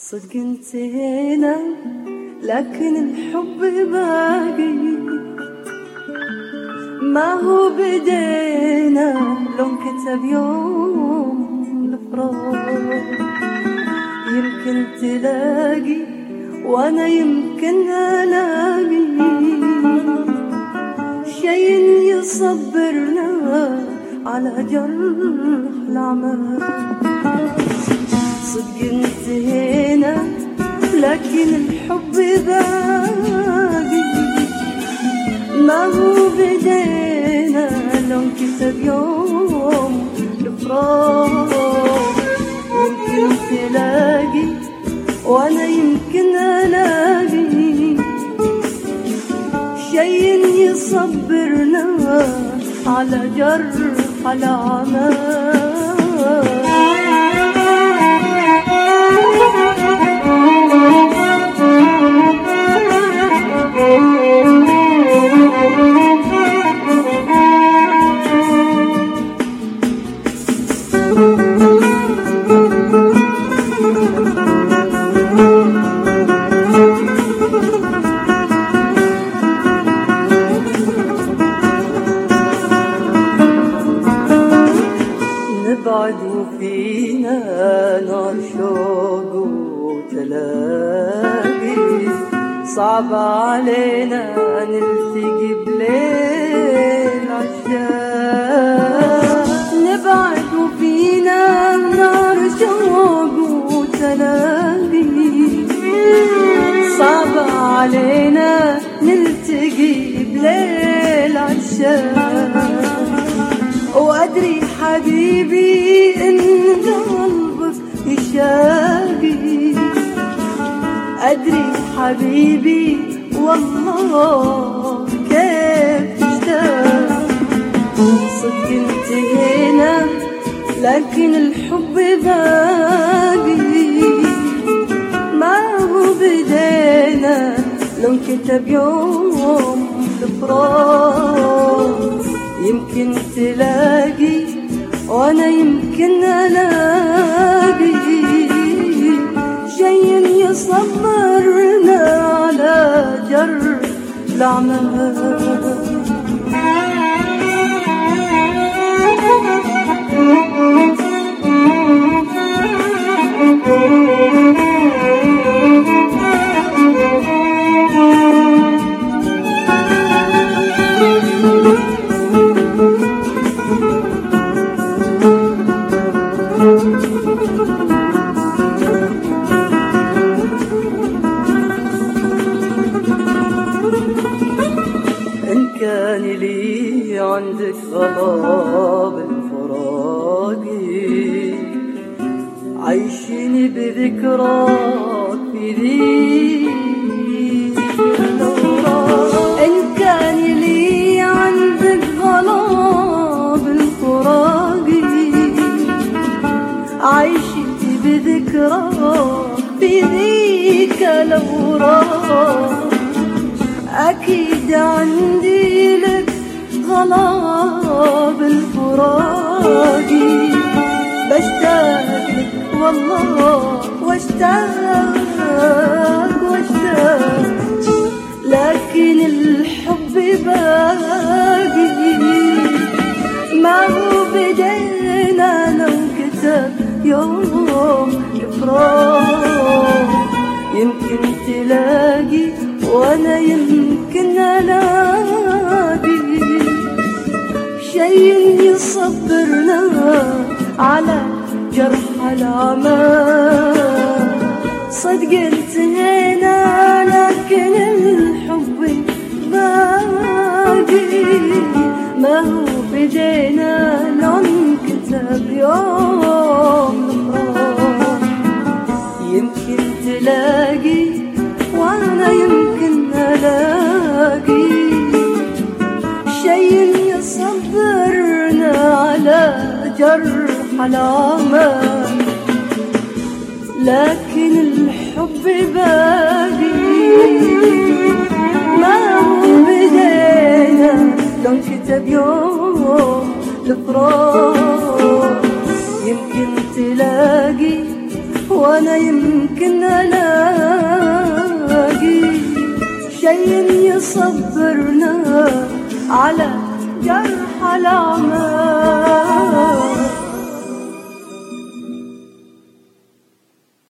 صدق انتهينا لكن الحب باقي، ما هو بدينا لو انكتب يوم الفراق. يمكن تلاقي وانا يمكن الاقي شي يصبرنا على جرح العمى. صدق انتهينا لكن الحب باقي، ما هو بدينا لو انكتب يوم الفراق. يمكن تلاقي وانا يمكن الاقي شي يصبرنا على جرح العمى. نبعد وفينا نار شوق وتلاقي، صعب علينا نلتقي بليل عشاق. نبعد وفينا نار شوق وتلاقي، صعب علينا نلتقي بليل عشاق. وأدري حبيبي إن قلبك يشاقي، أدري حبيبي والله كيف تشتاق. صدق انتهينا لكن الحب باقي، ما هو بدينا لو انكتب يوم الفراق. يمكن تلاقي وانا يمكن الاقي شي يصبرنا على جرح العمى. إن كان لي عندك غضب الفراقي، عيشيني بذكراك في ذيك الأوراق. إن كان لي عندك غضب الفراقي، عيشيني بذكراك في ذيك الأوراق. أكيد عندي لك غضب الفراقي، بشتاق لك والله واشتاق واشتاق. لكن الحب باقي، ما هو بدينا لو كتب يوم الفراق. يمكن تلاقي وانا يمكن الاقي شي يصبرنا على جرح العمى. صدق انتهينا لكن الحب باقي، ما هو بدينا لو انكتب يوم الفراق. يمكن تلاقي وانا يمكن الاقي شي يصبرنا على جرح العمى. لكن الحب باقي، ما هو بدينا لو انكتب يوم الفراق. يمكن تلاقي وانا يمكن الاقي شي يصبرنا على جرح الأعمال.